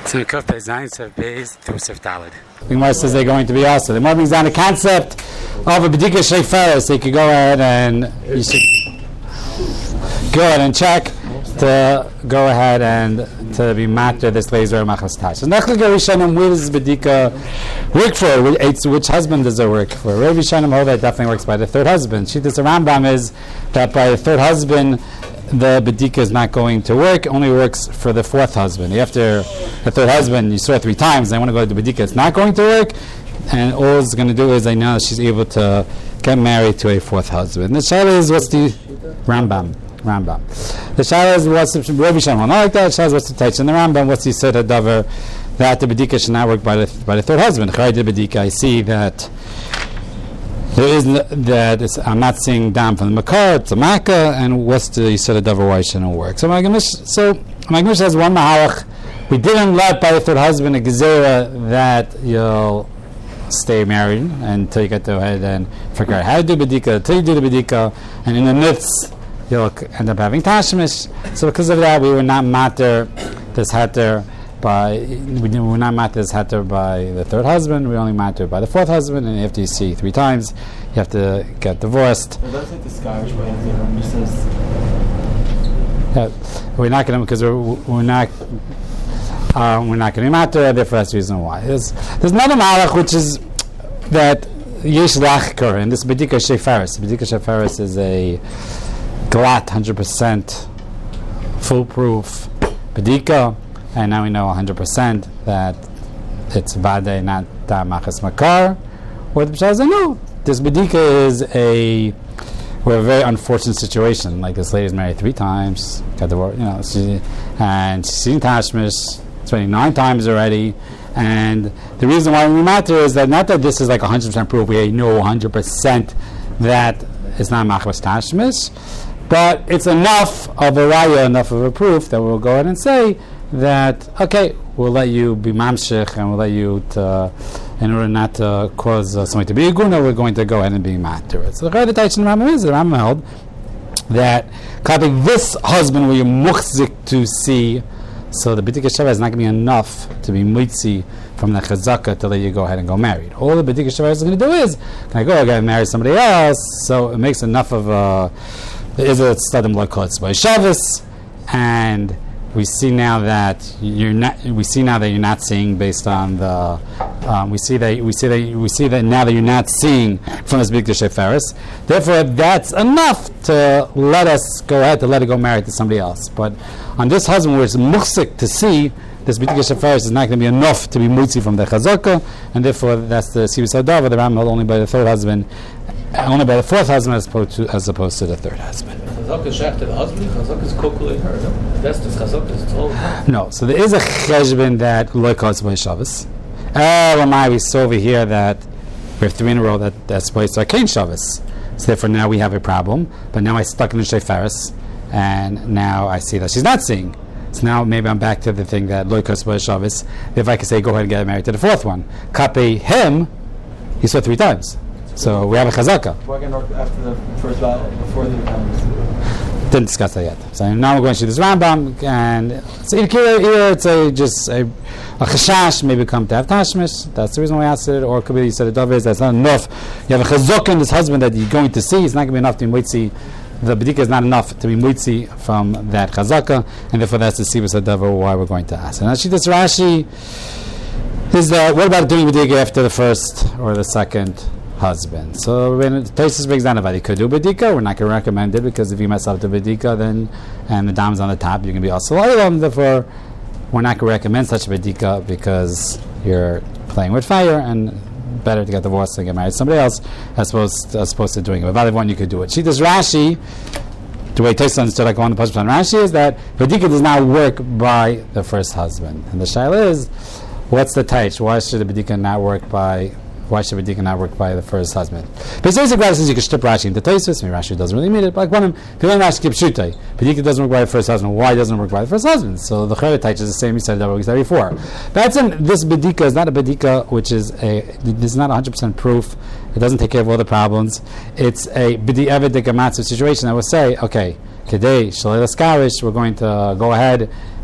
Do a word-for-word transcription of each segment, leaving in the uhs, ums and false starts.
So Kuf Zayin Sef Beis through Sef Daled. The Gemara says they're going to be also. The Gemara brings down the concept of a B'dika Sheiferes. So you could go ahead and you should go ahead and check to go ahead and to be matter this laser machas tash. So Nachlik Rishonim, where does B'dika work for? Which, which husband does it work for? Rav Rishonim hold that it definitely works by the third husband. Shittas Rambam is that by the third husband the B'dika is not going to work, only works for the fourth husband. After the third husband, you saw three times, they want to go to the B'dika, it's not going to work, and all it's going to do is I know she's able to get married to a fourth husband. The Shaila is what's the Rambam. Rambam. The Shaila is what's the Rabbi Shimon, not like that. The Shaila is what's the Taich in the Rambam, what's the Sota Dover that the B'dika should not work by the by the third husband. Chai the B'dika, I see that there is n- that it's, I'm not seeing down from the Makar, it's a Makkah, and what's the Yisod Dover why it shouldn't work. So my Gemish, so my Gemish has one Mahalach. We didn't let by the third husband a Gezerah that you'll stay married until you get to ahead and figure out how to do B'dika, until you do the B'dika, and in the midst you'll end up having Tashmish. So because of that, we were not matter this Hatter by we were not matter this Hatter by the third husband. We only matter by the fourth husband, and after you see three times, you have to get divorced. But that's like discouraged by it. Says yeah, we're not going to because we're we're not. Um, we're not going to be matter, therefore that's the reason why. There's, there's another malach which is that yesh lachker, and this B'dika Sheiferes. B'dika Sheiferes is a glatt, one hundred percent foolproof B'dika, and now we know one hundred percent that it's vade, not machas makar. Or the B'shah says, no, this B'dika is a we're a very unfortunate situation. Like this lady's married three times, got divorced, you know, she, and she's seen Tashmish twenty-nine times already, and the reason why we matter is that not that this is like one hundred percent proof, we know one hundred percent that it's not machmas tashmish, but it's enough of a raya, enough of a proof that we'll go ahead and say that, okay, we'll let you be mamshich and we'll let you, to, in order not to cause uh, somebody to be a guna, we're going to go ahead and be matter. So the Taich in the Rambam is, the Rambam held that copying this husband where you're muchzik to see, so the B'dika Sheva is not going to be enough to be mitzi from the chazaka to let you go ahead and go married. All the B'dika Sheva is going to do is, can I go and marry somebody else? So it makes enough of a, there is a stadim loikotz by Shabbos, and we see now that you're not. We see now that you're not seeing based on the. Um, we see that we see that we see that now that you're not seeing from this B'dika Sheiferes. Therefore, that's enough to let us go ahead to let her go married to somebody else. But on this husband, where it's muhsik to see, this B'dika Sheiferes is not going to be enough to be mutzi from the chazaka, and therefore that's the Sivus Adava, the Rambam only by the third husband, only by the fourth husband as opposed to, as opposed to the third husband. Chazaka is shaykh to the husband. Chazaka is kokulating her. That's the chazaka is told. No, so there is a cheshbon that loikos by Shabbos. Oh, my, we saw over here that we have three in a row that that's supposed to Kain Shabbos. So therefore now we have a problem. But now I stuck in the Sheiferes, and now I see that she's not seeing. So now maybe I'm back to the thing that loikos by Shabbos. If I could say go ahead and get married to the fourth one, kape him, he saw three times. So we have a chazaka. Why can't after the first battle, before the times? Didn't discuss that yet. So now we're going to this Rambam, and so here, here it's a just a, a chashash, maybe come to have tashmish. That's the reason why I asked it. Or it could be you said the is that's not enough. You have a chazaka in this husband that you're going to see. It's not going to be enough to be mitzi. The B'dika is not enough to be mitzi from that chazaka, and therefore that's the sivus adavar why we're going to ask. And actually, this Rashi is that what about doing B'dika after the first or the second husband? So when Tosfos brings down about he could do B'dika, we're not going to recommend it because if you mess up the B'dika, then and the dam's on the top, you can be also oilam. Therefore, we're not going to recommend such a B'dika because you're playing with fire, and better to get divorced and get married to somebody else as opposed to, as opposed to doing it. But valid one, you could do it. She does Rashi. The way Tosfos understood, like one of the pasuk on Rashi, is that B'dika does not work by the first husband, and the shaila is, what's the taich? Why should the B'dika not work by? Why should B'dika not work by the first husband? But it's basically says you can strip Rashi into Tosfos. Maybe Rashi doesn't really mean it. But like one of them, if you learn Rashi keep shutai, B'dika doesn't work by the first husband. Why doesn't it work by the first husband? So the Chayre Taich is the same. You said that we said before. That's in this B'dika is not a B'dika which is a. This is not one hundred percent proof. It doesn't take care of all the problems. It's a B'di Eved Dikamatsu situation. I would say, okay, Kedei Shalei Laskarish, we're going to go ahead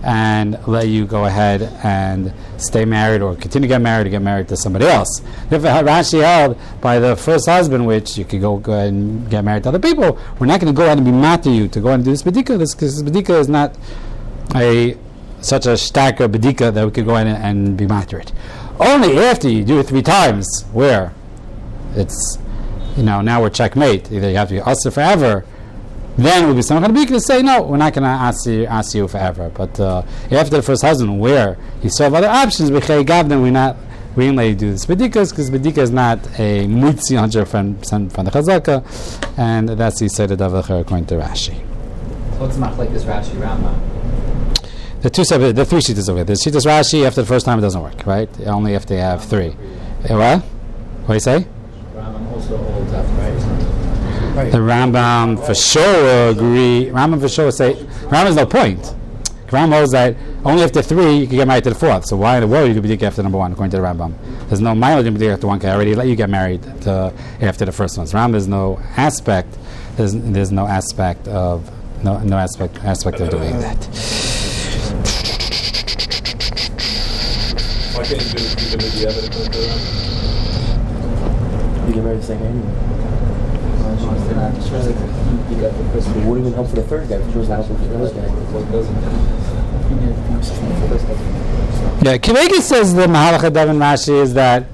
and let you go ahead and stay married or continue to get married or get married to somebody else. If Rashi held by the first husband, which you could go, go ahead and get married to other people, we're not going to go ahead and be mad to you to go ahead and do this bedika. This, this bedika is not a such a starker bedika that we could go ahead and, and be mad to it. Only after you do it three times, where it's, you know, now we're checkmate. Either you have to be usher forever, then we'll be some kind of to say, no, we're not going to ask you, ask you forever. But uh, after the first husband, where you still have other options, then we're not, we didn't let you do this bedikas, because bedika is not a mutzi one hundred percent from the chazaka, and that's the Seder Davacher according to Rashi. So what's mach like this Rashi Rambam? The two separate, the three sheetas over here. The sheetas Rashi, after the first time it doesn't work, right? Only if they have three. Eh, what? What do you say? Rambam also holds after, right? Right. The Rambam for sure will agree. Rambam for sure will say, Rambam is no point. Rambam holds that only after three you can get married to the fourth. So why in the world you do bedika after number one, according to the Rambam? There's no mileage in bedika after one. Can already let you get married to, after the first one. So Rambam, there's no aspect. There's, there's no aspect of no no aspect aspect of doing that. Why can't you do bedika with the evidence of the Rambam? You get married the second anyway. It wouldn't even help for the third guy. It was not helpful for the first guy. Yeah, Kivegi says the Mahalach Adav and Rashi is that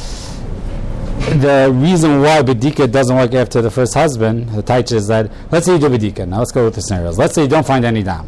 the reason why bedika doesn't work after the first husband, the taich is that, let's say you do bedika. Now let's go with the scenarios. Let's say you don't find any dam.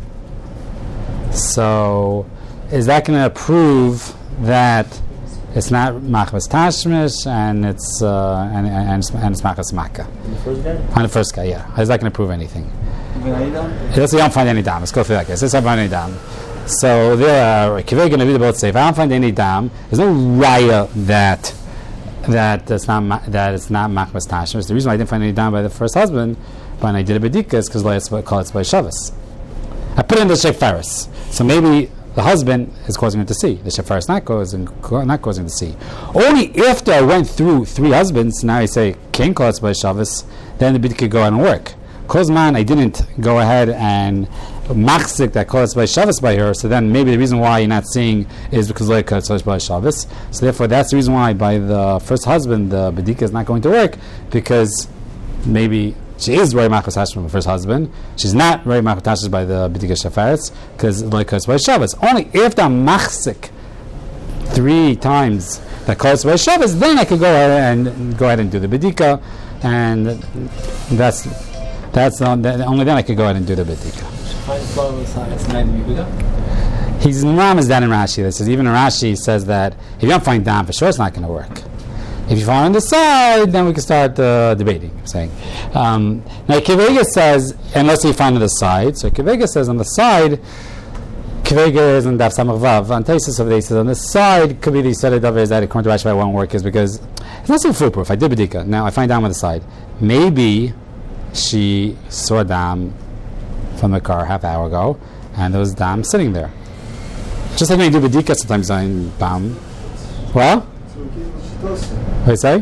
So, is that going to prove that it's not machmas tashmish and it's uh, and and it's, and it's machmas makkah? On the first guy? On the first guy, yeah. Is that going to prove anything? Let's say you don't find any dam. Let's go through that case. Let's say I find any dam. So there are Kivei going to be the both say, if I don't find any dam, there's no raya that that it's not ma- that it's not machmas tashmish. The reason why I didn't find any dam by the first husband when I did a bedika is because I call it by Shabbos. I put it in the Sheikh Faris. So maybe the husband is causing him to see. The Sheikh Faris is not causing not causing him to see. Only after I went through three husbands, now I say can call it by Shabbos, then the bedika could go out and work. Because man, I didn't go ahead and machzik that calls by Shabbos by her, so then maybe the reason why you're not seeing is because like calls by Shabbos. So therefore, that's the reason why by the first husband the bedika is not going to work, because maybe she is very machas from the first husband. She's not very machas by the bedika shafaretz because like calls by Shabbos. Only after machzik three times that calls by Shabbos, then I could go ahead and go ahead and do the bedika, and that's. That's not, that, only then I could go ahead and do the bedika. He's Ram is that in Rashi. That says even in Rashi says that if you don't find dam for sure, it's not going to work. If you find on the side, then we can start uh, debating. I'm saying um, now Kivega says unless you find on the side. So Kivega says on the side. Kivega is in Daf Samach Vav. On Taisus of the says on the side could be the Seder Davar that according to Rashi won't work is because it's not so foolproof. I did bedika. Now I find dam on the side. Maybe she saw dam from the car half hour ago, and there was dam sitting there. Just like when you do bedika, sometimes I'm bam. Well, what do you say?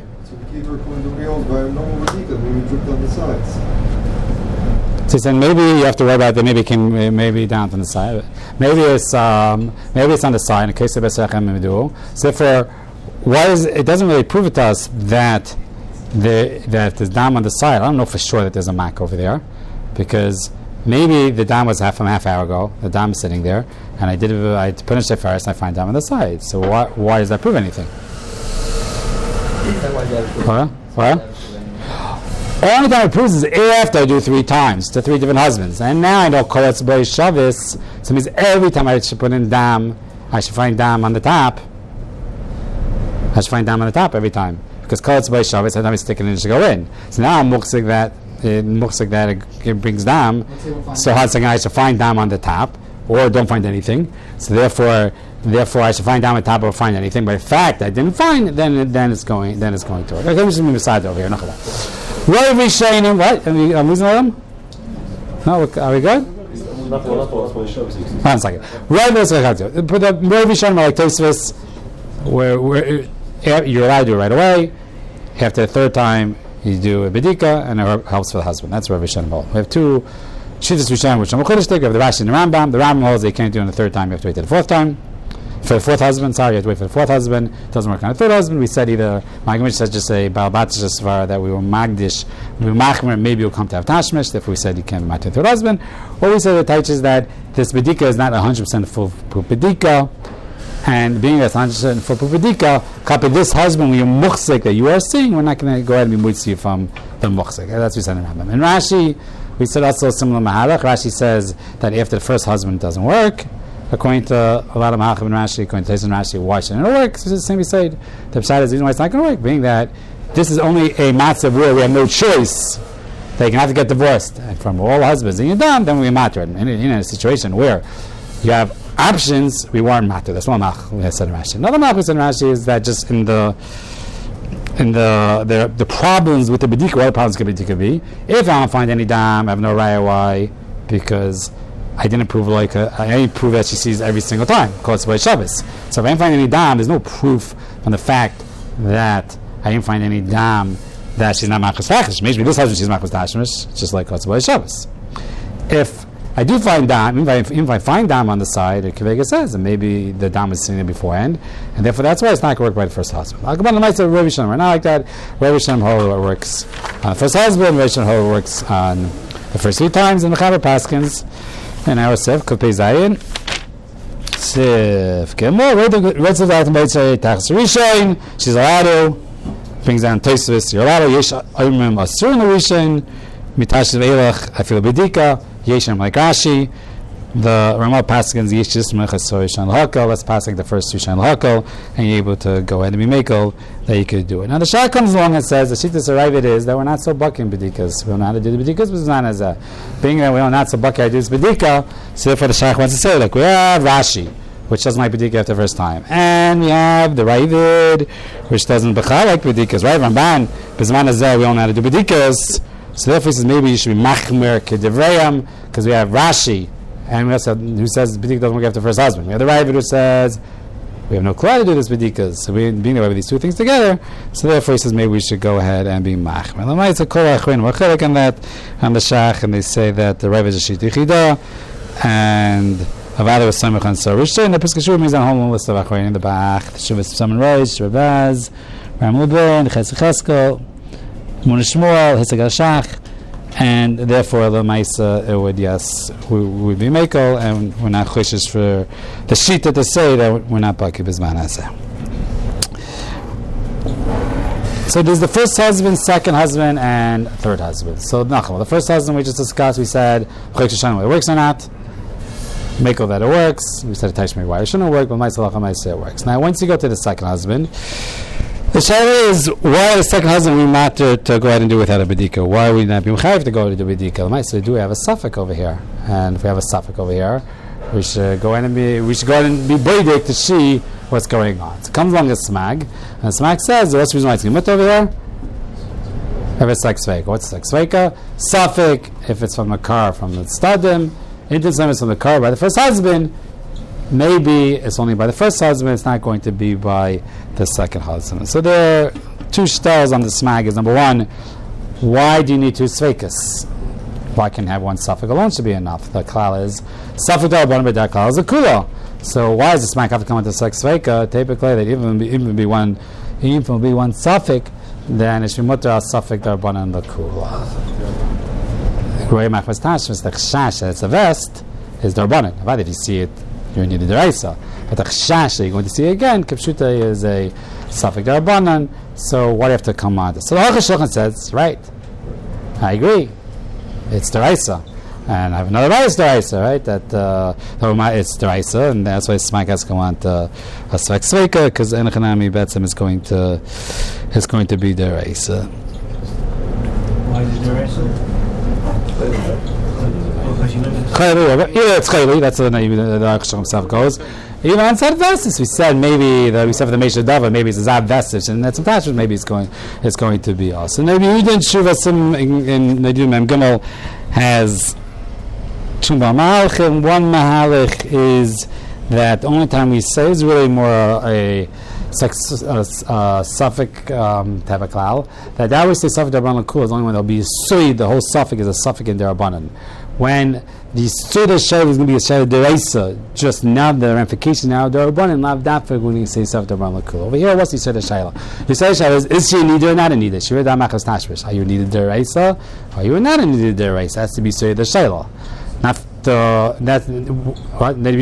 So he said maybe you have to worry about that. Maybe it can maybe down from the side. Maybe it's um, maybe it's on the side in case of besachem midu. So therefore, why is it doesn't really prove it to us that. The, that there's dam on the side. I don't know for sure that there's a mak over there, because maybe the dam was half from half hour ago. The dam is sitting there, and I did I finished it first, and I find dam on the side. So why why does that prove anything? What? What? Only time it proves is after I do three times to three different husbands, and now I know kol etzbei Shabbos. So it means every time I should put in dam, I should find dam on the top. I should find dam on the top every time. Because kol etzbei Shabbos, sometimes it's taken in to go in. So now I'm muksik that it muksik that it, it brings dam. So how I should find dam on the top, or don't find anything. So therefore, therefore I should find dam on the top or find anything. But in fact, I didn't find. Then then it's going. Then it's going to work. Okay, let me just move aside over here. What are we saying? What? Are we, I'm losing them? No, are we good? One second. Right, let's go. Put the Rav Yishayim like Tosfos, where where. You're allowed to do it right away. After the third time, you do a bedika, and it helps for the husband. That's Rav Yishayim. We have two Shittas Rishon, which I'm a Chodesh, we have the Rashi and the Rambam. The Rambam holds they can't do it on the third time, you have to wait till the fourth time. For the fourth husband, sorry, you have to wait for the fourth husband. It doesn't work on the third husband. We said either, my Gemara says just say, Balbatish Svara, that we were Magdish, we were Machmer, maybe you'll come to have Tashmish, therefore we said you can't be married to the third husband. Or we said the Taich is that this Bedika is not one hundred percent full Bedika, and being that it's one hundred percent full Bedika, copy this husband, we are Muchsik that you are seeing, we're not going to go ahead and be Mutsi from the Muchsik. That's what we said in Rambam. In Rashi, we said also similar Mahalach. Rashi says that after the first husband doesn't work, according to a lot of Mahalachim and Rashi, according to Taiz and Rashi, why shouldn't it work? It's the same we said. The Pshat is the reason why it's not going to work, being that this is only a matzah where we have no choice. They can have to get divorced and from all husbands. And you're done, then we matter. In, in, in a situation where you have options, we weren't matter. That's one Mach we said in Rashi. Another Mach we said in Rashi is that just in the in the the, the problems with the Bedika, what the problems could Bedika be? If I don't find any dam, I have no raya why, because I didn't prove like a, I didn't prove that she sees every single time. Called by Shabbos. So if I didn't find any dam, there's no proof from the fact that I didn't find any dam that she's not machas fachish. Maybe this husband she's machas tashmish, just like Kotz by Shabbos. If I do find dam, if I, if I find dam on the side, the Kivega says, and maybe the dam is sitting there beforehand, and therefore that's why it's not going to work by the first husband. I'll come on the mitzvah of Rabbi Shalom. Right now, like that, Rabbi Shalom Hor works on the first husband, Rabbi Shalom Hor works on the first three times, and the Chaber Paskins. And our Sef, Kopei Zayin, Sef Gemor, Retzav Datim Beitzei, Tachas Rishon, she's allowed to, brings down Tosfos, you're allowed to, Yesh Oimim Asur in the Rishon, Mitashiv Eilach, I feel Bedika, Yeshem like Rashi, the Ramah Paskins, Yesh Jismech Asur Rishon L'Hakel, let's pass like the first Rishon L'Hakel, and you're able to go ahead and be Mekel, that you could do it. Now the Shah comes along and says, the Shittas Arayvit is that we're not so bucking Bedikas, we don't know how to do the Bedikas, but it's not as a, being that we don't not so bucky how to do this Bedika, so therefore the Shah wants to say, like, we have Rashi, which doesn't like Bedika after the first time, and we have the Rayvid, which doesn't Bechal like Bedikas, right? Ramban, Bizman Azeh, we don't know how to do Bedikas, so therefore he says maybe you should be Machmer Kedevrayam, because we have Rashi, and we also, who says Bedika doesn't work after the first husband. We have the Rayvid who says, we have no clue to do this Bedikas, so we being there with these two things together, so therefore he says maybe we should go ahead and be Machmer. Lamaitza Kol Achrin, we're chilek on that, on the Shach, and they say that the Rayvid is a Shit Yichida, and Avada was Samach on Sarisha, and the Piskashur means on whole list of Achrin in the Bach, the Shuvah Saman Reish, Rabaz, Ram Lubin, Chesed Cheskel, Mun Shmuel, Hesed Shach, and therefore the Maisa it would yes we would be Mekel, and we're not choshes for the sheet that they say that we're not Baki Bizman Aseh. So there's the first husband, second husband, and third husband. So Nachal, the first husband we just discussed, we said whether it works or not. Mekel that it works. We said Taish why it shouldn't work, but Maisa Lacha Maisa it works. Now once you go to the second husband, the shaila is why the second husband we matter to go ahead and do without a bedika. Why are we not being chayav to go to the bedika? So do we have a suffix over here? And if we have a suffix over here, we should go ahead and be we should go ahead and be beidik to see what's going on. So it comes along a smag, and smag says the reason why it's gemut over here. If it's like sveika, what's like sveika? Suffix if it's from a car from the stadim, into the from the car by the first husband. Maybe it's only by the first husband, it's not going to be by the second husband. So there are two shtells on the smag. Is number one, why do you need two sveikas? Why can you have one suffix alone should be enough? The klal is suffix d'arbanan, but that klal is a kula. So why does the smag have to come with the sex sveika? Typically, that even be even be one even be one suffix, then it should be mutter suffix d'arbanan the kula. Grey machmas tashmas the chash it's a vest is d'arbanan. But if you see it, you're needed the Raisa. But the Chashash that you're going to see again, Kipshuta is a Safek D'Arbanan, so why do you have to come on? So the Aruch HaShulchan says, right, I agree, it's the Raisa. And I have another Raisa, the Raisa, right, that uh, it's the Raisa, and that's why Smak has to come on to a Sfek Sveika, because Enochanami Betzim is going to is going to be the Raisa. Why is it the Raisa? Yeah, it's chayli. That's the name the Aruch himself goes. Even on Sad Vestis, we said maybe the we said for the Meisha Dava, maybe it's a Zad Vestis, and that's attachment. Maybe it's going it's going to be us. And maybe we didn't Shuvasim in Nadim Mem Gimel has Chumba Mahalchim. One Mahalich is that the only time we say is really more a sex uh, uh, suffix um, to have a klal. That that we say suffix d'Arbanan Kul is only when there'll be sui. The whole suffix is a suffix in d'Arbanan. when the Seder Shayla is going to be a Shayla Dereisa, just now the ramification now, the Rabban and Lav Dafek when you say Sef Dabran Lakul. Over here, what's the Seder Shayla? The Seder Shayla is, is she a Nida or not a Nida? She read Amachas Tashmish. Are you a Nida Dereisa? Are you not a Nida Dereisa? Has to be Seder Shayla. Not the, that's, what? The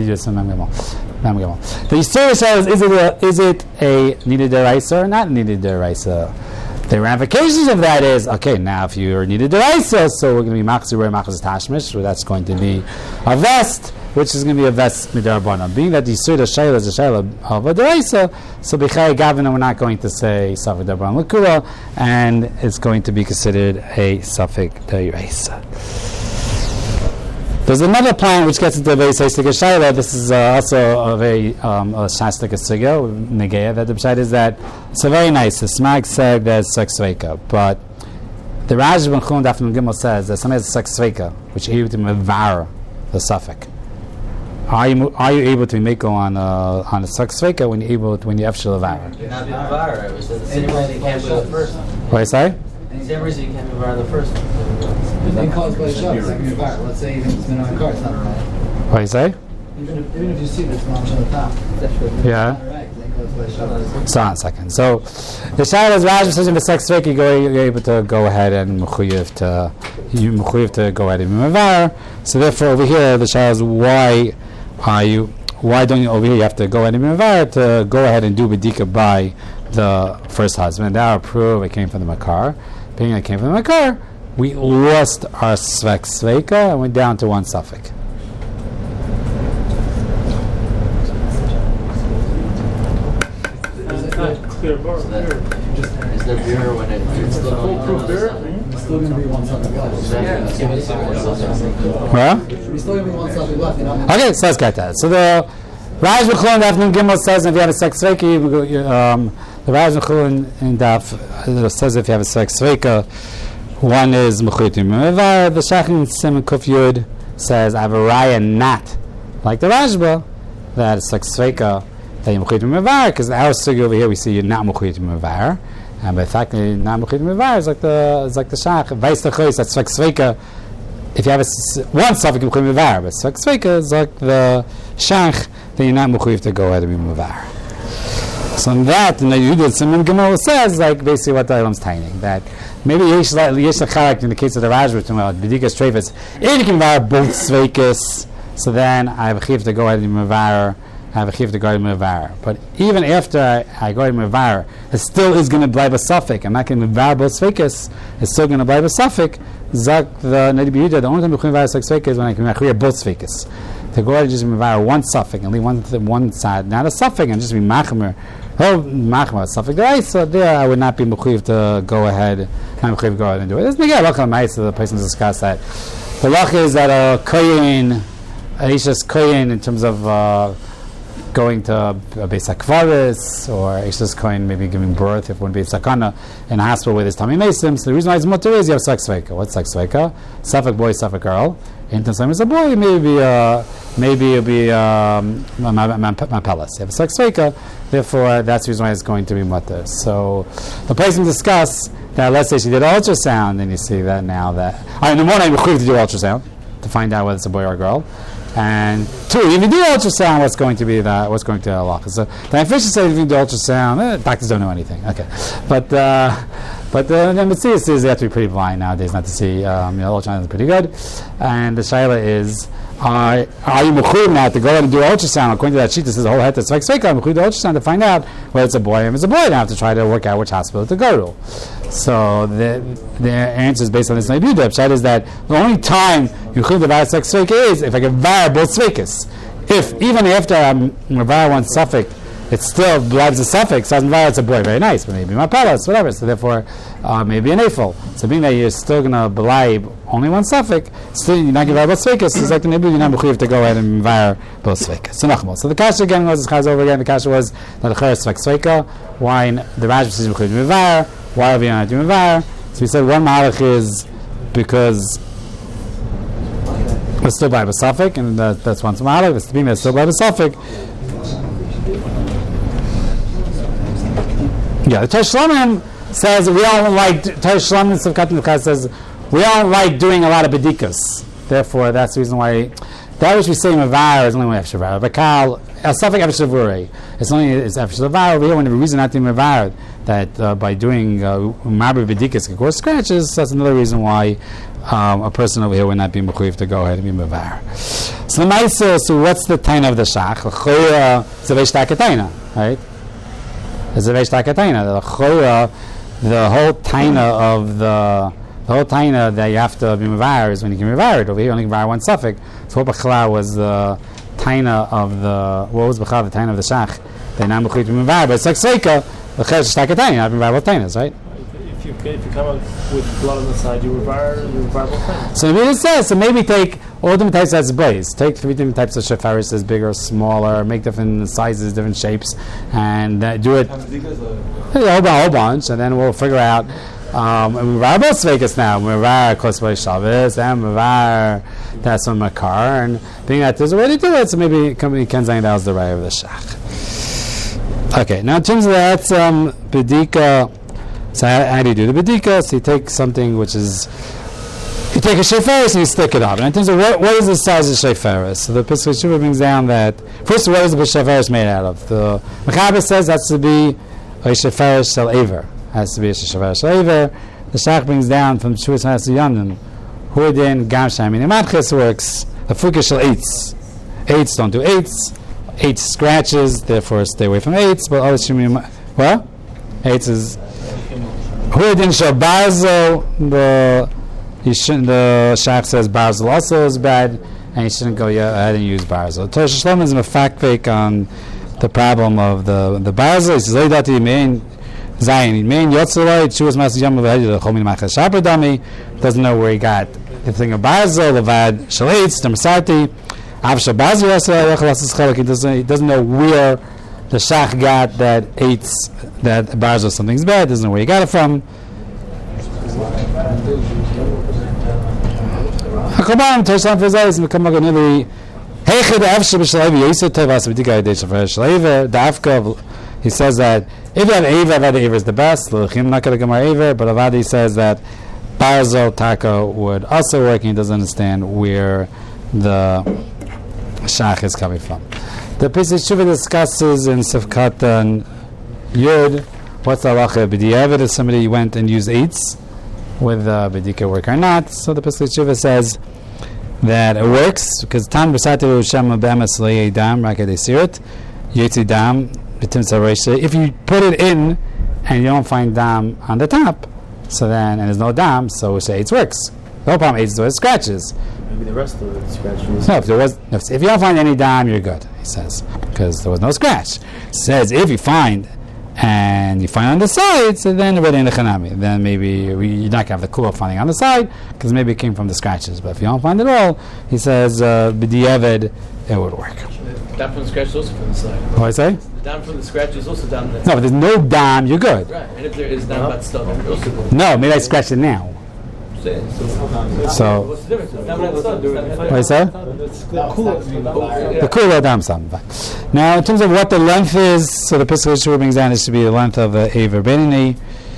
Seder Shayla is, is it a, is it a Nida Dereisa or not a Nida Dereisa? The ramifications of that is, okay, now if you're needed deraisa, so we're going to be machzir or machzir tashmish, so that's going to be a vest, which is going to be a vest midarabana. Being that the Yisur Shayla is a Shayla of a deraisa, so b'chay gavina we're not going to say safek darban l'kula, and it's going to be considered a safek deraisa. There's another plan which gets into a very Seistik Shayla. This is uh, also a very um, a Shastik Sugya, Negeya, that the Pshat is that it's a very nice. The Smag said that it's Seksveka, but the Raj Ben Chum Daf Nun Gimel says that something is Seksveka, which is able to mevar the suffix. Are you are you able to make on a on a Seksveka when you able to, when you have Shilavara? You're not mevar. It was the same reason you can't do the first. What do you say? The same reason you can't mevar the first. It caused by a shot, it's like a bar. Let's say even if it's been on a car, it's not right. What do you say? Even if, even if you see this not on the top, that's right. Yeah. It's not right. It caused by a shot. So on a second. So the Shayla is Raj says in the sex fake, you go, you're able to go ahead and mechuyev to you mechuyev to go ahead and mevar. So therefore, over here the Shayla is why are you? Why don't you over here? You have to go ahead and mevar to go ahead and do bedika by the first husband. That will prove it came from the makar. Being it came from the makar, we lost our svek sveka and went down to one suffix. Clear bar. So that, is there beer when it, it's still going to be It's still going to be one suffix left. Well? It's still going to be one suffix left. You know? Okay, so let's get that. So the Raj B'chulin Daf Nun Gimel says if you have a sex sveka, um, the Raj B'chulin in Daf uh, says if you have a sex sveka, one is mechuyev mevar. The Shachin Simon Kuf Yud says I have a raya not like the Rashba that it's sex sveka that you mechuyev mevar, because our sugi over here we see you're not mechuyev mevar, and by the fact that you're not mechuyev mevar is like the is like the Shach Vais Techois that's sex sveka. If you have a s- one suffix mechuyev mevar, but sex sveka is like the Shach that you're not mechuyev to go ahead and be mevar. So in that, in the Yudit Simon Gimel says like basically what the Elam's taining that. Maybe yesh la chalak in the case of the Rajba to about bedikas treifas. If you can mevar both sveikas, so then I have a chiv to go ahead and mevar. I have a chiv to go ahead and mevar. But even after I, I go ahead and mevar, it still is going to be a suffix. I'm not going to mevar both sveikas. It's still going to be a suffix. Zak the Nadi B'Yudah. The only time we can mevar sveikas is when I can mevar both sveikas. To go ahead and just mevar one suffix and leave one th- one side, not a suffix, and just be machmer. Oh, machma suffix right? So there, I would not be mechuyev to go ahead. I'm mechuyev to go ahead and do it. There's again lach al so the person discussed that. The lach is that a koyin, a ishas koyin in terms of uh, going to a beis hakvaris or ishas koyin maybe giving birth if one beis sakana in a hospital where there's tummy mason. So the reason why it's mutter is you have sex sveka. What's sex sveka? Suffix boy, suffix girl. In some is a boy, maybe uh, maybe it'll be um, Mapelas. You have a sex sveka, therefore that's the reason why it's going to be mutter. So the person discuss that. Let's say she did ultrasound, and you see that now that right, in the morning we're to do ultrasound to find out whether it's a boy or a girl. And two, if you do ultrasound, what's going to be that? What's going to Allah? So the officials say if you do ultrasound, eh, doctors don't know anything. Okay, but uh, but uh, the Mitzvah says they have to be pretty blind nowadays not to see. Um, you know, ultrasound is pretty good. And the shaila is, uh, are you mechuyev now to go ahead and do ultrasound? According to that sheet, this is the whole head that's like sveka. I'm mechuyev to ultrasound to find out whether it's a boy or if it's a boy. Now I have to try to work out which hospital to go to. So the the answer is based on this Nabi Yudah. Pshat is that the only time you could devour sex sveka is if I can devour both svekas. If even after I'm devour one suffix, it still lives a suffix. So I'm devour it's a boy, very nice, but maybe my palace, whatever. So therefore, uh, maybe an afil. So being that you're still going to believe only one suffix, still you're not going to devour both svekas. It's like maybe you're not mechuyev to go ahead and devour both svekas. So nachmal. So the kasha again was this over again. The kasha was that the chayr is sveka. Why the Rajba says mechuyev to devour? Why are we not doing var? So we said one malach is because it's still by the suffix, and that, that's one malach. It's being still by the suffix. Yeah, the Tesh Shlamim says we don't like Tesh Shlamim says we don't like doing a lot of bedikas. Therefore, that's the reason why that which we say mevar is only when efshar mevar. But kal el safek efshar vurei. It's only it's efshar mevar over here. When the reason not to mevar that uh, by doing mabur v'dikas can cause scratches. That's another reason why um, a person over here would not be mechuyev to go ahead and be mevar. So the ma'aser. So what's the taina of the shach? L'choira zaveish takataina, right? It's a zaveish takataina. The l'choira, the whole taina of the The whole taina that you have to be mevar is when you can mevar it. Over here, only mevar one suffix. So what b'chala was the taina of the what was b'chala the taina of the shach? They now mechuyev to mevar, but it's like seika the chesh takataina. Not mevar both tainas, right? If you if you come out with blood on the side, you mevar you mevar both tainas. So maybe it says so. Maybe take all different types as blaze. Take three different types of shefaris, as bigger, smaller, make different sizes, different shapes, and uh, do it a whole, whole bunch, and then we'll figure out. Um, and we both Svekas now. We var Kosvay Shabbos, and we var that's on my car, and being that there's a way to do it, so maybe company can say that was the right of the shach. Okay, now in terms of that, um, bedika. So how, how do you do the bedika? So you take something which is you take a shefaris and you stick it up. And in terms of what, what is the size of shefaris? So the Pesach Shuvah brings down that first, what is the shefaris made out of? The Mechaber says that's to be a shefaris shel aver. Has to be a shefaris shel aver. The Shach brings down from Shuas Hasi Yamim, Huadin Gam Shamin Matches works. The Fukish shel eights. Eights don't do eights. Eight scratches, therefore stay away from eights. But other Shemim, what? Eights is Huadin shel Barzel. The you shouldn't. The Shach says Barzel also is bad, and you shouldn't go ahead and use Barzel. Torah Shalom is a fact fake on the problem of the the Barzel. He says Leidati Mein Zayin Mein Yotzaloi Shuas Mas Yom Levahed Chomin Machas Shaper Dami. Doesn't know where he got the thing of Barzel. Levad Shaleitz Demasati Avsha Barzel Yasser Yochalas Chalak. He doesn't he doesn't know where the Shach got that eights that Barzel something's bad. Doesn't know where he got it from. Hakabam Toshan Fezayis Mekam Maganili Heichid Avsha B'Shalevi Yisot Tevas B'Dika Yidei Shafer Shalevi Dafka. He says that if you have Aver, Avad Aver is the best. L'chim not going to Gemara Aver, but Avadi says that Barzel Taka would also work, and he doesn't understand where the Shach is coming from. The Pesach Shuvah discusses in Sefkat and Yud what's the halacha b'diavad if somebody went and used eights with uh, B'dika work or not. So the Pesach Shuvah says that it works because Tam B'satu Shem B'emes Le'yei Dam Rakadei Sirit Yetzi Dam. If you put it in and you don't find dam on the top, so then and there's no dam, so we say it works. No problem, eight is scratches. Maybe the rest of the scratches. No, if there was, if you don't find any dam, you're good. He says because there was no scratch. He says if you find and you find on the side, so then already in the chanami, then maybe you're not gonna have the cool of finding on the side because maybe it came from the scratches. But if you don't find it all, he says b'diavad uh, it would work. Dam from the scratch is also from the side. What I say? The dam from the scratch is also dam. That's no, but there's no dam, you're good. Right, and if there is dam uh-huh. but stuff, you're also good. No, maybe I scratch it now. So, so what's the difference? Dam and stuff. What I say? The cooler dam some. Now, in terms of what the length is, so the Pesach Shuvah brings down is to be the length of the Aver Beinani.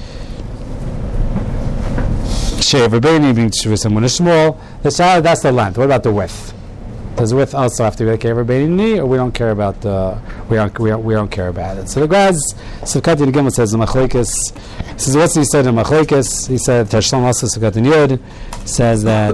She'aver Beinani being someone is small. The child, that's the length. What about the width? Does the width also have to be like Aver Beinani, or we don't care about the we don't we don't, we don't care about it? So the Graz Sefkat in Gimel says the Machlokes. He says what's he said in Machlokes? He said Tashlom also Sefkat in Yud says that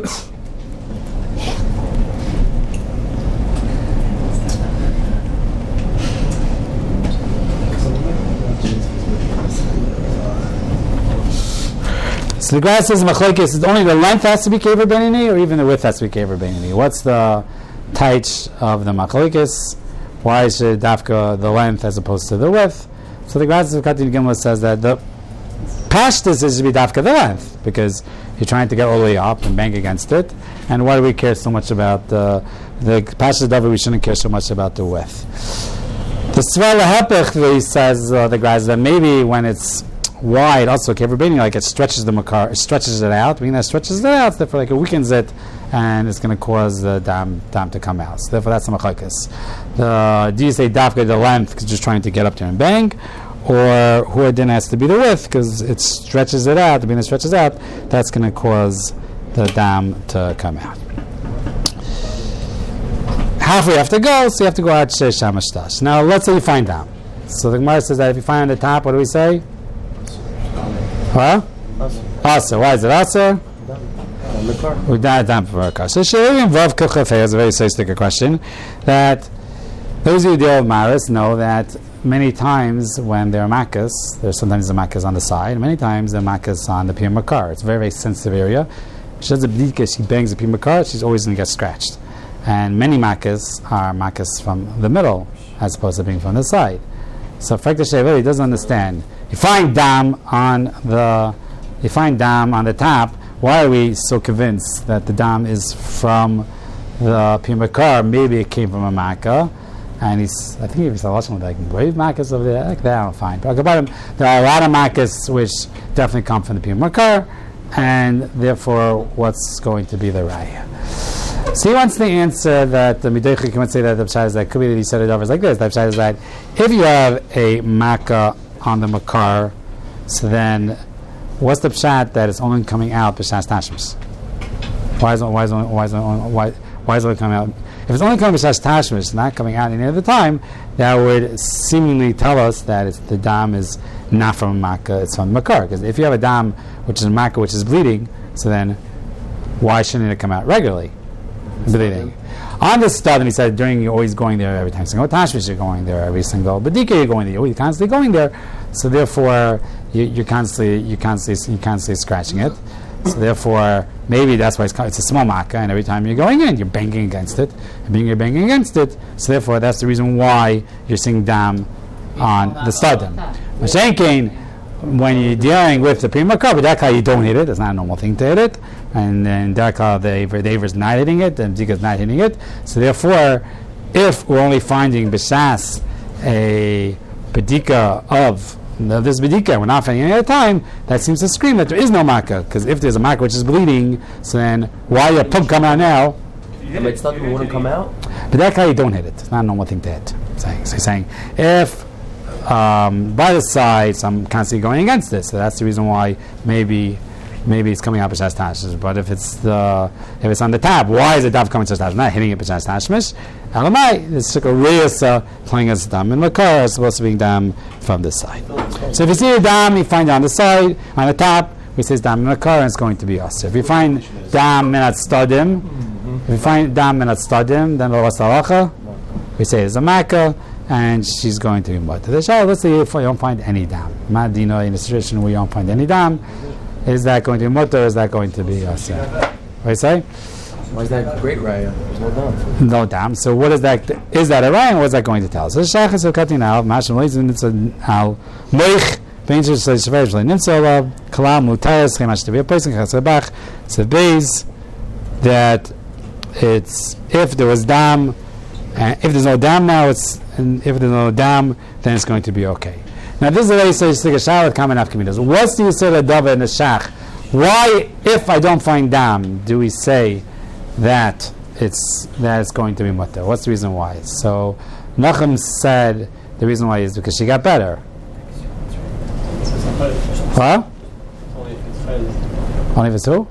so the Graz says Machlokes is only the length has to be Aver Beinani, or even the width has to be Aver Beinani. What's the taich of the machlokes? Why should dafka the length as opposed to the width? So the Graz of Katin Gimel says that the pashtus is to be dafka the length because you're trying to get all the way up and bang against it. And why do we care so much about uh, the pashtus davar? We shouldn't care so much about the width. The Svel Hepech says uh, the Graz that maybe when it's wide, also Aver Beinani, like it stretches the makar, it stretches it out. Meaning that stretches it out, so therefore like it weakens it, and it's going to cause the dam dam to come out. So therefore, that's the machlokes. The do you say dafka the length because just trying to get up there and bang, or huadin has to be the width because it stretches it out. The being it stretches out, that's going to cause the dam to come out. halfway you have to go, so you have to go out Shamash. Now, let's say you find dam. So the Gemara says that if you find on the top, what do we say? Huh? Asa. Why is it Asa? We died down for a car. So Shirin Vav Kuchafei is a very sticker question. That those who deal with Maris know that many times when there are makas, there's sometimes the makas on the side, many times the makas on the Pir Makar. It's a very, very sensitive area. She does a bdika, she bangs the Pir Makar, she's always going to get scratched. And many makas are makas from the middle as opposed to being from the side. So Frekta Sheveli doesn't understand. You find dam on the you find dam on the top. Why are we so convinced that the dam is from the Pir Makar? Maybe it came from a makkah, and he's I think he's watching like brave makkahs over there. Like that, I don't find. But about him, there are a lot of makkahs which definitely come from the Pir Makar, and therefore, what's going to be the raya? So he wants the answer that the Midoichik might say that the pshat is that could be that he said it over like this. The pshat is that if you have a makkah on the makar, so then what's the pshat that is only coming out b'shas tashmis? Why is it, why is it, why is it, why why is it only coming out? If it's only coming b'shas tashmis, not coming out any other time, that would seemingly tell us that it's, the dam is not from a makkah, it's from the makar. Because if you have a dam which is a makkah which is bleeding, so then why shouldn't it come out regularly? Bleeding. On the stud, and he said, during you're always going there every time single tashmish, you're going there every single badika, you're going there, you're constantly going there. So therefore, you, you're constantly, you constantly, you constantly scratching it. So therefore, maybe that's why it's, it's a small makkah, and every time you're going in, you're banging against it, and being you're banging against it. So therefore, that's the reason why you're seeing dam on the studim. Mashenkin, when you're dealing with the Pir Makar, but that you don't hit it. It's not a normal thing to hit it. And then that the Aver is not hitting it, and Bdika is not hitting it. So therefore, if we're only finding B'shas a Bdika of no, this Bdika, we're not finding any other time, that seems to scream that there is no Makkah. Because if there's a Makkah which is bleeding, so then why your pump come out now? The Mitzvah wouldn't come out? But that you don't hit it. It's not a normal thing to hit. Saying. So he's saying, if Um, by the side, so I'm constantly going against it. So that's the reason why maybe maybe it's coming out b'shas tashmish. But if it's the if it's on the top, why is the daf coming to tashmish? Not hitting it b'shas tashmish. Elamai, it's like a reyasa playing as dam in makar, it's supposed to be dam from this side. So if you see a dam, you find it on the side, on the top, we say dam in makar, and it's going to be us. If you find dam minat stadim, if you find dam minat stadim, then the halacha, we say it's a makkah, and she's going to be mutter. The shah, let's say if you don't find any dam, Madina in a situation where you don't find any dam, is that going to be mutter, or is that going to be us? What do you say? Why is that great raya? There's no dam. No dam. So what is that? Is that a raya? What is that going to tell us? So shach is cutting out. Masham leizin it's al moich. Painter says shverish le'nimtzol kalam mutaris chemash to be a person chasabach. It's a base that it's if there was dam, and if there's no dam now, it's and if there's no dam, then it's going to be okay. Now this is the way he says take a shower with common afkamidas. What's the yisur adava in the shach? Why, if I don't find dam, do we say that it's that it's going to be mutter? What's the reason why? So Nachum said the reason why is because she got better. What? Only if it's failed. Only if it's who?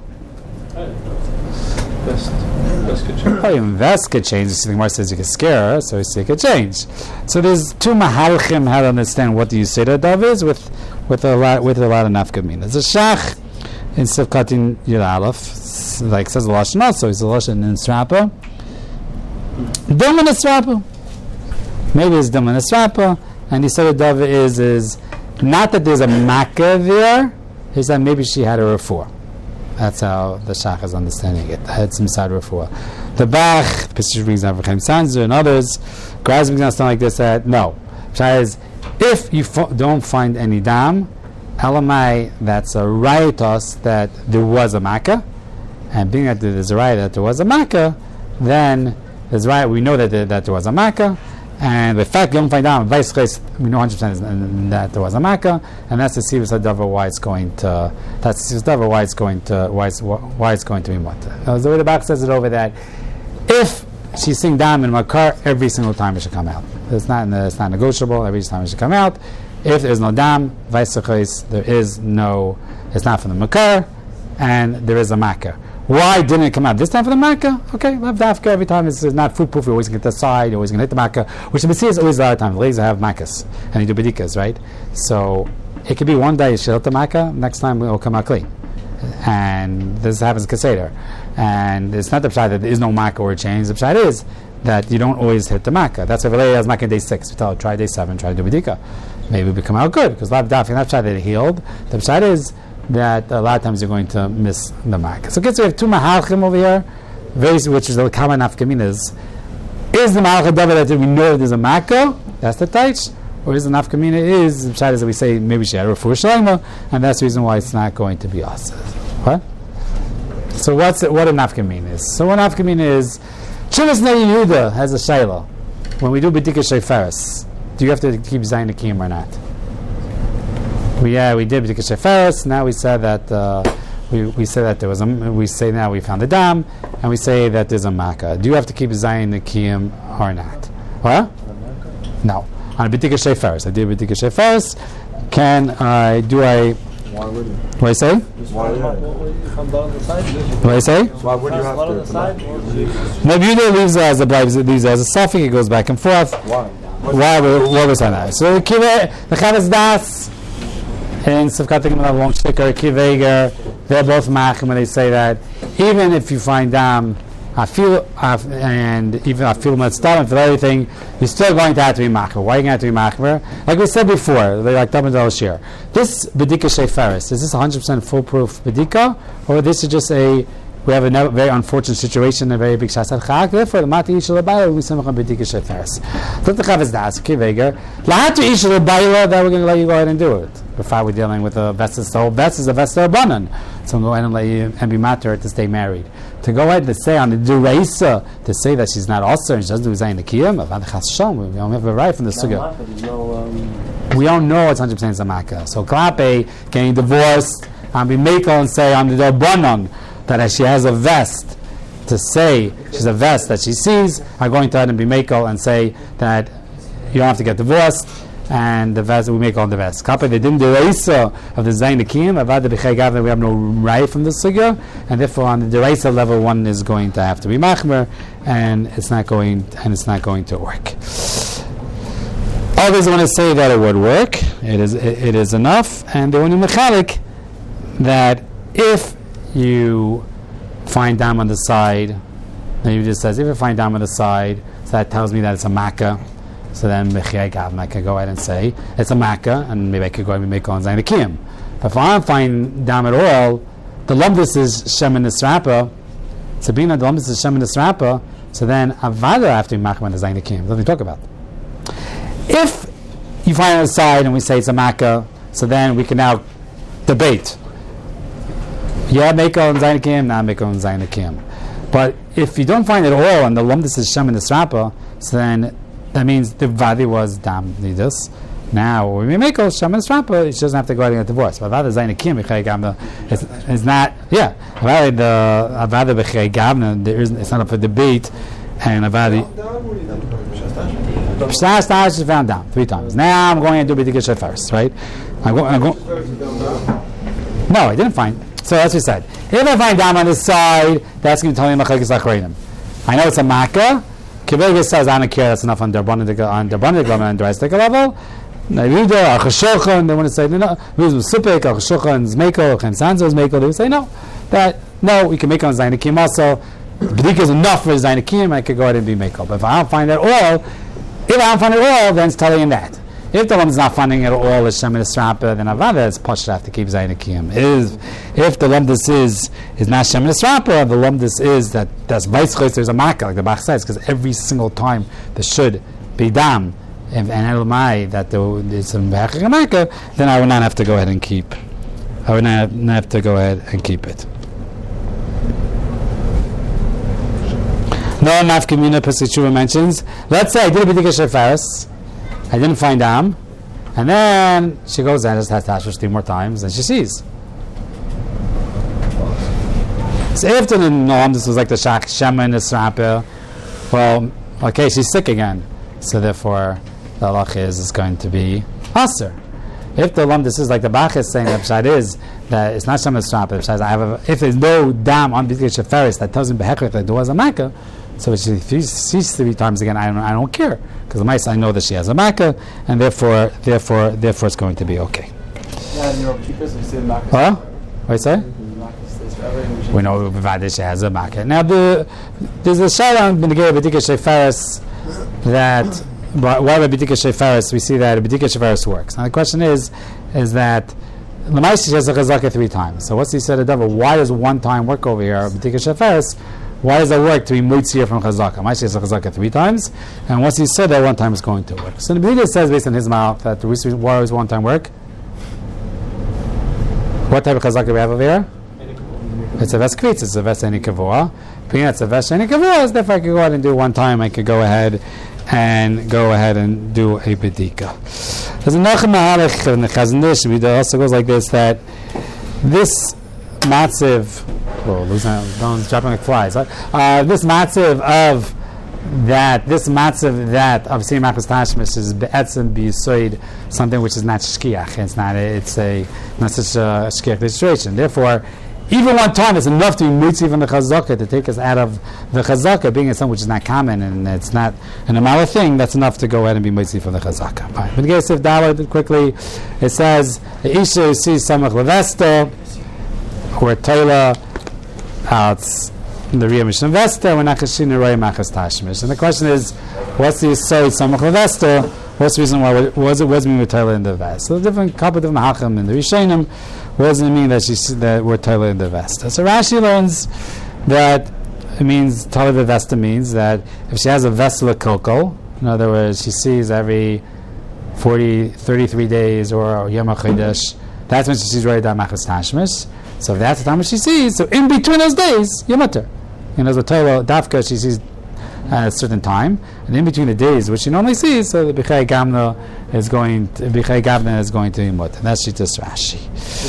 Best, best could change. Oh, even Vest could change. The Gemara says you can scare her, so he could change. So there's two mahalchim how to understand what the Yisera Dav is with with a lot with a lot of nafkamin. There's a shach in Sivkatin Yud Aleph, like says the Lashon also. He's a Lashon in Srapa. Dum in Srapa. Maybe it's Dum in Srapa, and the Yisera Dav is is not that there's a makkah there, is that maybe she had a refuah. That's how the Shach is understanding it. It's Misad Refuah. The Bach, Pesach brings down Chaim Sanzer and others, Graz brings down something like this, that no. Shach is, if you fo- don't find any dam, Elamai, that's a riotos that there was a makkah, and being that there's a riot that there was a makkah, then there's right, we know that there, that there was a makkah, and the fact you don't find out, vice versa, we know one hundred percent that there was a makkah, and that's the Sivas Adava why it's going to, that's the Sivas Adava why it's going to, why it's, why it's going to be mutter. Now, the way the Bach says it over that, if she's sing down in makar, every single time it should come out. It's not, it's not negotiable, every time it should come out. If there's no dam, vice versa, there is no, it's not from the makar, and there is a makkah. Why didn't it come out this time for the makkah? Okay, lav dafka every time it's not food proof. You're always going to hit the side. You're always going to hit the makkah. Which the Messiah is always a lot of times. Ladies have makkahs and you do bedikas, right? So it could be one day you should hit the makkah. Next time it will come out clean. And this happens kaseder. And it's not the pshat that there is no makkah or change. The pshat is that you don't always hit the makkah. That's why V'lei has makkah day six. We tell her, try day seven, try to do bedika. Maybe it will come out good because lav dafka, not pshat that it healed. The pshat is that a lot of times you're going to miss the makkah. So, okay, so we have two mahalchim over here, very, which is the common nafkaminas. Is the mahalcha davar that we know there's a makkah? That's the taich. Or is the nafkamina is the pshat is that we say maybe she had a refuah shalema, and that's the reason why it's not going to be us. What? So what's it, what a nafkamina is? So what nafkamina is? Chivas Nei Yehuda has a shayla. When we do bedika shayferis, do you have to keep zayin akim or not? We, yeah, we did bedika shayferis. Now we said that uh, we we say that there was a we say now we found a dam, and we say that there's a makkah. Do you have to keep zayin akim or not? What? No. On a bedika shayferis, I did bedika shayferis. Can I do I? Why would you? What do I say? Why would you? Come down the side. What do I say? Why would you have Blood on to? the side. No, Yehuda leaves it as a leaves it as a suffix. It goes back and forth. Why? Why? What was on that? So kive the Chavas Das and Sivkat Gemara long sticker kiveger. They're both machim when they say that even if you find dam, I feel and even I feel mitzvah and for everything, you're still going to have to be machmer. Why are you going to have to be machmer? Like we said before, like Tamid al Shir. This bedika shayferis, is this one hundred percent foolproof bedika, or this is just a we have a ne- very unfortunate situation, a very big shasad chak. Therefore, the mati ishal abayla we samach on bedika shayferis. Let the chavas das kiveger lahatu ishal abayla that we're going to let you go ahead and do it. Before we're dealing with a vestas, the whole vestas is a vestas abanan, so we'll go ahead and let you and be matter to stay married. To go ahead and say on the Duraisa, to say that she's not also and she doesn't do Zayin Akiyam, we don't have a right from the Sugya. We don't know it's one hundred percent Zamaka. So Klape getting divorced, and be Mekel and say on the Derbanon that she has a vest to say she's a vest that she sees, are going to ahead and be Mekel and say that you don't have to get divorced. And the vest we make on the vest. Kappa they didn't do Deraisa of the Zayin Akim. Avad the B'chei Gavna we have no right from the sugya, and therefore on the Deraisa level one is going to have to be machmer, and it's not going and it's not going to work. Others want to say that it would work. It is it, it is enough, and they want to mechalik that if you find dam on the side, then you just says if you find dam on the side, so that tells me that it's a makkah. So then, Mechiyai Gavna, I can go ahead and say it's a makkah, and maybe I could go ahead and make on Zayin Akiyam. But if I don't find dam at all, the lumbus is Shem and Nisrapa. Sabina, the lumbus is Shem and Nisrapa. So then, Avada have to be makkah on the Zayin Akiyam. What do we talk about? If you find it on the side and we say it's a makkah, so then we can now debate. Yeah, make on Zayin Akiyam, not make on Zayin Akiyam. But if you don't find it at all, and the lumbus is Shem and Nisrapa, so then that means the vadi was dam nidus. Now when we make all shaman strapa, she doesn't have to go out and get divorced. But avada zayin akim b'chei gavna is not. Yeah, avada the avada b'chei gavna. There is it's not up for debate. And avada pshas tash is found down three times. Now I'm going to do b'dika first, right? I'm going. I'm going. No, I didn't find. So that's what we said. If I find dam on the side, that's going to tell me machlekes achreinim. I know it's a makkah. Kibbe says, I don't care, that's enough on Derbanik on Derbanik level and Deraistik level. Navido, Achashochan, they want to say, no, no, Luz Musupik, Achashochan is Meko, Chansanzo is Meko, they would say, no, that, no, we can make on Zainakim also. B'dika is enough for Zainakim, I could go ahead and be Meko. But if I don't find it all, if I don't find it all, then it's telling that. If the lump is not finding it all, it's Shem and Esrapa, then Avada is Posh have to keep Zainakim. Is if the lumdus is is not Shem and Esrapa, the lumdus is that that's Vaischos, there's a makkah, like the Bach says, because every single time there should be dam and Elamai that there is some makkah, then I would not have to go ahead and keep. I would not have to go ahead and keep it. No nafkamina Pesach Shuvah mentions. Let's say I did a b'dika shefaris. I didn't find Am, and then she goes and just has tashmish three more times, and she sees. So after the norm, this was like the shach shema and the srapeh. Well, okay, she's sick again, so therefore the halach is is going to be aser. If the lumdus is like the Bach is saying, the pshat is that it's not Shemas Shap, the pshat is I have a, if there's no dam on Bidika Sheferis that tells him behekrik that there was a makkah, so if she sees three times again, I don't, I don't care because the mice I know that she has a makkah, and therefore, therefore, therefore, it's going to be okay. Yeah, in Europe, keepers, we say the makkah. Huh? What do you say? We know that she has a makkah. Now, the, there's a shalan in the Bidika Sheferis that why by Bidika Sheferis we see that Bidika Sheferis works. Now the question is, is that the Ma'aseh has a chazaka three times. So what's he said a double? Why does one time work over here? Bidika Sheferis. Why does that work to be mutzir from chazaka? Ma'aseh has a chazaka three times, and once he said that one time is going to work. So the Bidika says based on his mouth that the reason why does one time work? What type of chazaka do we have over here? It's a ves kvitz. It's a ves eni kavua. Being it's a ves eni kavua, therefore I could go ahead and do one time. I could go ahead and go ahead and do a bedika. There's a Nachem Mahalach in the Chazon Ish, it also goes like this, that this matziv, oh, losing, don't dropping like flies, uh, this matziv of that, this matziv that of Siyam Achas Tashmish is be'etzim b'yisoid, something which is not shkiach, it's not, it's a, not such a shkiach situation. Therefore, even one time is enough to be mitzi from the chazaka to take us out of the chazaka, being something which is not common and it's not an amala thing. That's enough to go ahead and be mitzi from the chazaka. Fine. But again, if Daled quickly, it says Isha sees samach levesta or Taila out the Riyah Mishnah Vesta. We're not kashin roy machas tashmish. And the question is, what's the so samach levesta? What's the reason why? What was it? What does it mean with Taila in the vest? So, different couple of different hacham in the Rishonim. What does it mean that she that we're Taila in the vesta? So Rashi learns that it means Taila the vesta means that if she has a vesla koko, in other words, she sees every forty, thirty-three days or Yom HaChodesh, that's when she sees Roy Machas Tashmish. So if that's the time when she sees, so in between those days, Yomater. You know, as with Taila Dafka, she sees at a certain time, and in between the days which she normally sees, so the B'chai Gamna is going to, B'chai Gavna is going to be Mut, and that's just Rashi.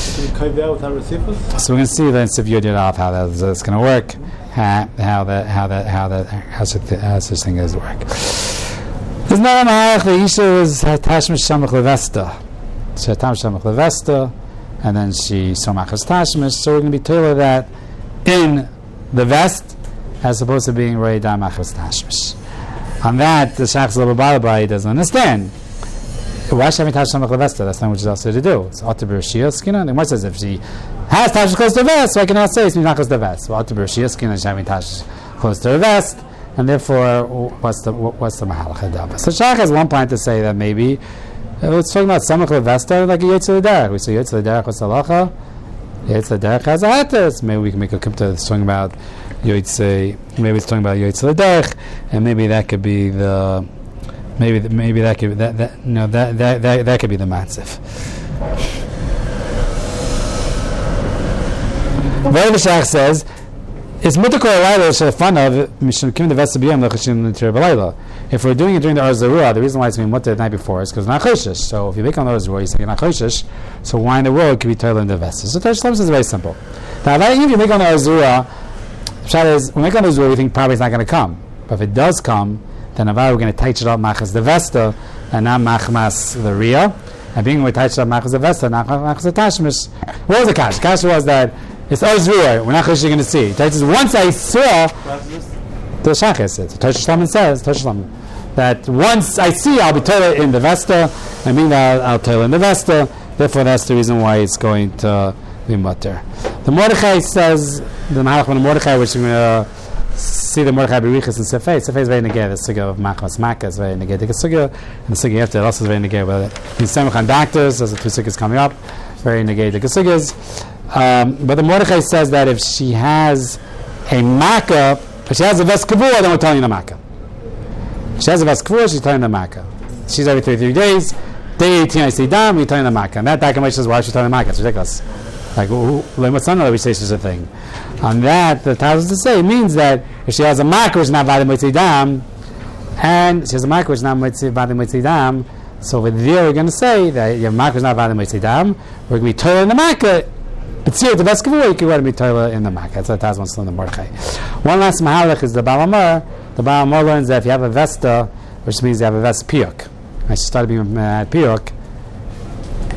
So we're going to see then Siviyod Yadav how that's, that's going to work, how, how that how that how that how such, how such thing is work. There's no Mahach. The Isha is Tashmish Shamach Levesta, she Tashmish Shamach Levesta, and then she Somachas Tashmish. So we're going to be told that in the vest, as opposed to being Rei Dam Achas Tashmish. On that, the Shachs Lababalabai doesn't understand. Why should I have Tashmish Levesta? That's not what she's also to do. It's Otabir Shiaskina. The Gemara says if she has Tashmish close to the vest, so I cannot say it's not close to the vest. Well, Otabir Shiaskina is having Tashmish close to the vest, and therefore, what's the what's the Mahalach Hadaba? So Shach has one point to say that maybe it's talking about Samach Levesta like a Yetzel Derech. We say Yetzel Derech what's the halacha? Yetzel Derech has a hatas. Maybe we can make a kumta that's talking about Yotzei, maybe it's talking about Yotzei L'derech, and maybe that could be the, maybe maybe that could that that no that that that, that could be the matzif. Very Shach says it's mutakol alayla shefan of mishum the vesabiyam lechashim l'tir b'layla. If we're doing it during the Arzarua, the reason why it's being mutter the night before is because it's not choshesh. So if you make on the Arzarua, you say you're not choshesh. So why in the world could be toilet in the vest? So Tosh Shlom is very simple. Now, if you make on the Arzarua, the pshat is, when we make on the Arzarua, we think probably it's not going to come. But if it does come, then Avar we're going to touch it up machas the vesta and not machmas the Riyah. And being we touch it up machas the vesta, not machas the tashmish. What was the kash? The kash was that it's Arzarua. We're not choshesh going to see. Once I saw. The Shachar says, Tosh Shlomo says, Tosh Shlomo, that once I see, I'll be toilet in the Vesta, I mean I'll, I'll toilet in the Vesta, therefore that's the reason why it's going to be mutter. The Mordechai says, the Mahalach of Mordechai, which we're going to see the Mordechai Berichas and Sefei, Sefei is very negay, the Sugya of Machmas Makkah is very negay, the Sugya, and the Sugya after it also is very negay, but in Semichan doctors, there's the two Sugyas coming up, very negay, the Sugyas. Um, but the Mordechai says that if she has a Makkah, if she has a vest kavua, then we're telling the makkah. If she has a vest kavua, she's telling the makkah. She's every thirty-three days. Day eighteen, I say dam, we're telling the makkah. And that Dakamai says, why is she telling the makkah? It's ridiculous. Like, what's none of we say such a thing? On that, the Taz to say means that if she has a makkah, which is not vadim mitzvah dam, and she has a makkah, which is not vadim mitzvah dam, so over there we're going to say that your makkah is not vadim mitzvah dam, we're going to be telling the makkah. But see, the best kavua, you can go to be toilet in the makkah. That's what Taz wants to learn the Mordechai. One last mahalach is the Baal Amar. The Baal Amar learns that if you have a vesta, which means you have a vest piyuk, I started being at piyuk,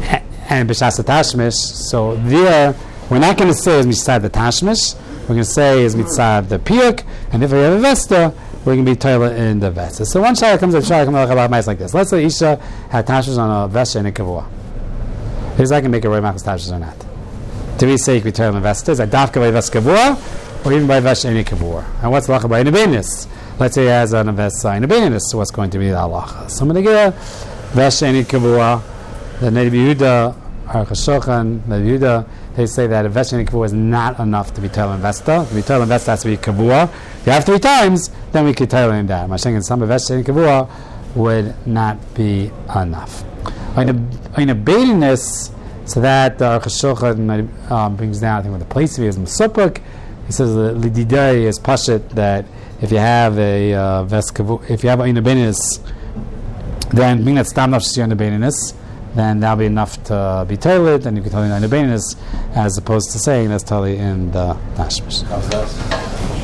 and b'shas tashmish. So there, we're not going to say is mitzad the tashmish. We're going to say is mitzad the piyuk, and if we have a vesta, we're going to be toilet in the vesta. So one shayla comes up, shayla comes up like this. Let's say Isha had tashmish on a vesta and a kavua. Is I can make a roy machas tashmish or not? Do we say you can be toilet in vesta? Is that dafka by vesta kavua, or even by vesta and a kavua? And what's lacha by nebenis? Let's say he has an vesta in nebenis. So what's going to be the halacha? So I'm going to get vesta and a kavua. The Nebi Yehuda, Aruch HaShulchan, Nebi Yehuda, they say that a vesta and a kavua is not enough to be toilet in vesta. To be toilet in vesta has to be kavua. If you have three times, then we could toilet in that. Mashing some vesta and kavua would not be enough. In a baitiness, so that the Aruch HaShulchan um, brings down, I think, what the place of it is Mesupuk. He says the Lididei is pashit that if you have a uh, vest kavua, if you have a baitiness, then being that stam nafshi on the baitiness, then that'll be enough to be toilet, and you can tell in the baitiness, as opposed to saying that's totally in the tashmish.